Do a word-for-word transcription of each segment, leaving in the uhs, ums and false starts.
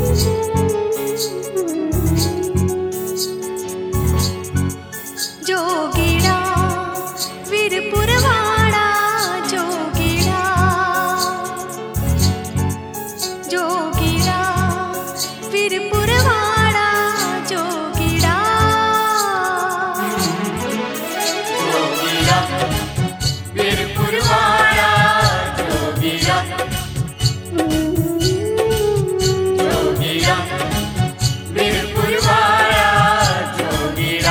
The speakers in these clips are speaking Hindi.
जोगीड़ा वीरपुरवाड़ा जोगीड़ा, जोगीड़ा वीरपुरवाड़ा जोगीड़ा, जोगीड़ा वीरपुरवाड़ा जोगीड़ा, जोगीड़ा वीरपुरवाड़ा जोगीड़ा।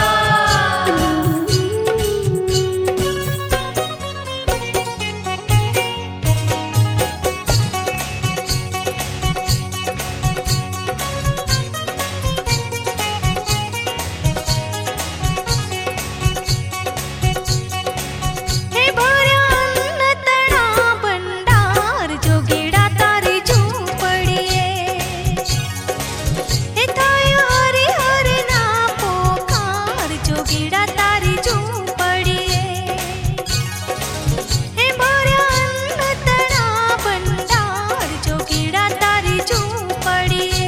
हे भोऱ्या अन्न तळा भंडार जोगीड़ा तारी झोपड़िये, हे थाय हरे हरे ना पोकार जोगीड़ा तारी झोपड़िये, हे भोऱ्या अन्न तळा भंडार जोगीड़ा तारी झोपड़िये,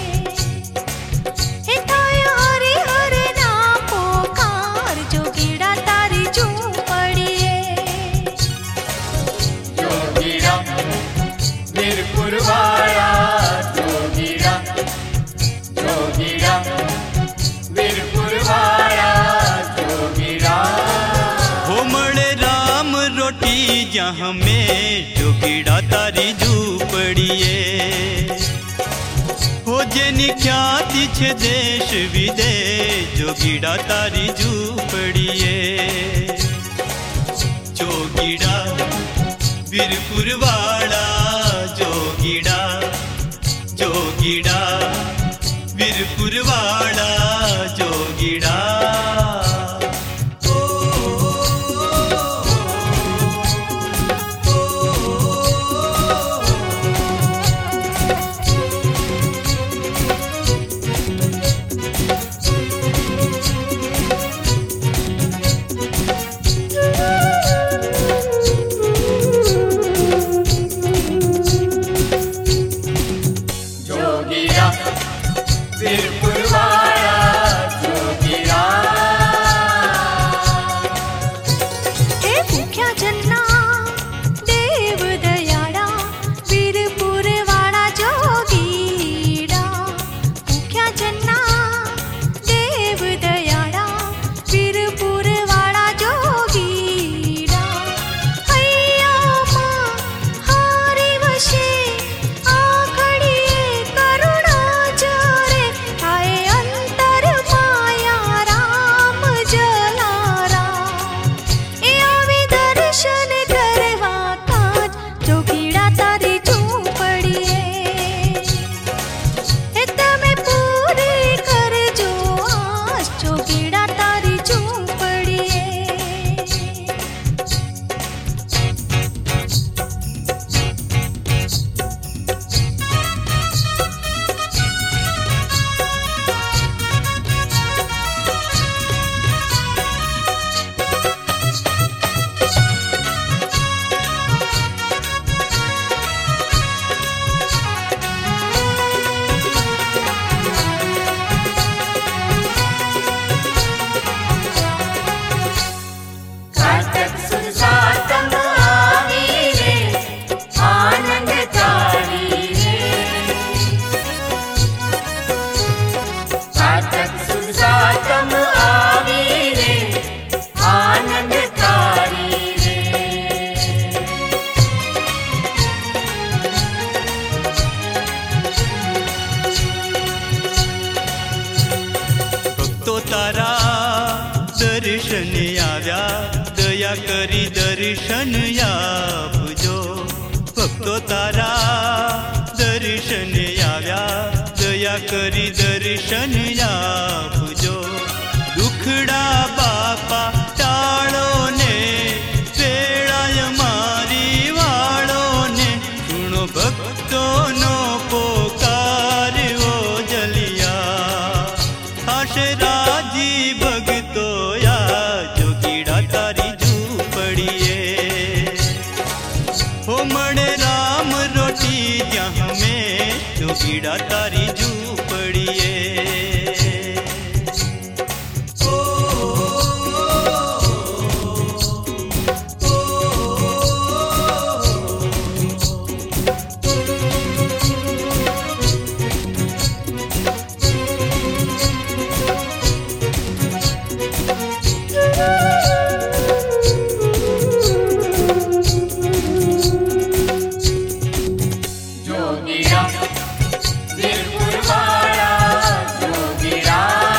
हे थाय हरे हरे ना पोकार जोगीड़ा तारी झोपड़िये, जोगीड़ा वीरपुरवाड़ा जोगीड़ा, जोगीड़ा वीरपुरवाड़ा जोगीड़ा। हो मळे राम रोटी जहाँ में जोगीड़ा तारी झूपड़िए, हो जेनी ख्याति छे देश विदेश जोगीड़ा तारी झूपड़िए। जोगीड़ा वीरपुरवाड़ा जोगीड़ा, जोगीड़ा वीरपुरवाड़ा जोगीड़ा। जोगीड़ा वीरपुरवाड़ा जोगीड़ा। हे भूख्या जन्ना देव दयाड़ा वीरपुरवाड़ा जोगीड़ा, भूख्या जन्ना देव दयाड़ा वीरपुरवाड़ा जोगीड़ा। हैया मां हारी वशे आखड़िए करुणा जोरे, थाए अंतर माया राम जलारा, ए आवी दर्शन करवा काज जोगीड़ा तारी झोपड़िए, हे तमे पूरी करजो आस जोगीड़ा तारी झोपड़िए। कार्तक सुद सातम आवी रे आनंद कारी रे, कार्तक सुद सातम आवी रे आनंद कारी रे। भक्तो तारा दर्शन आव्या दया करी दर्शन आपजो, भक्तो तारा दर्शन आव्या दया करी दर्शन आपजो। दुखड़ा बापा टाळो ने वेळाय मारी वाळो ने, सुनो भक्तो नो पोकार ओ जलिया, आशे राजी भगतो या जोगीड़ा तारी झूपड़िए। हो मणे राम रोटी जहाँ में जोगीड़ा तारी झूपड़िए। जोगीड़ा वीरपुर वाला जोगीड़ा।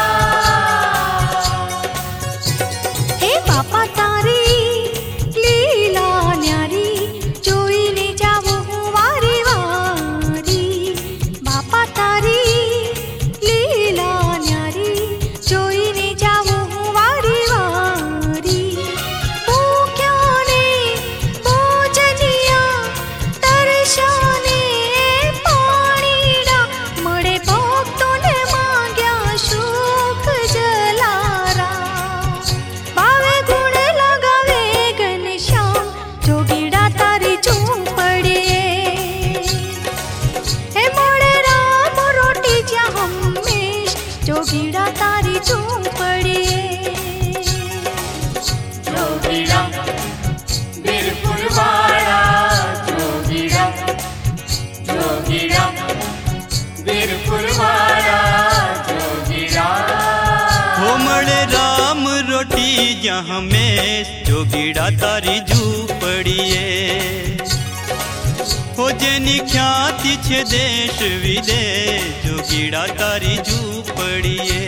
હે બાપા તારી લીલા ન્યારી જોઈને જાવું હું વારી વારી। બાપા તારી લીલા ન્યારી જોઈને જાવું હું વારી વારી। ભૂખ્યાને ભોજનિયા તરસ્યાને પાણીડા મળે ભક્તોને માંગ્યા સુખ જલારામ। ભાવે ગુણ લગાવે ઘનશ્યામ જોગીડા તારી ઝૂંપડીએ। હે મળે રામ રોટી જ્યાં હંમેશ જોગીડા તારી ઝૂંપડીએ। जोगीड़ा वीरपुर वाला जोगीड़ा। जोगीड़ा वीरपुर वाला जोगीड़ा। हो મળે રામ રોટી જ્યાં હંમેશ જોગીડા તારી ઝૂંપડીએ। हो જેની ખ્યાતિ છે દેશ વિદેશ જોગીડા તારી ઝૂંપડીએ।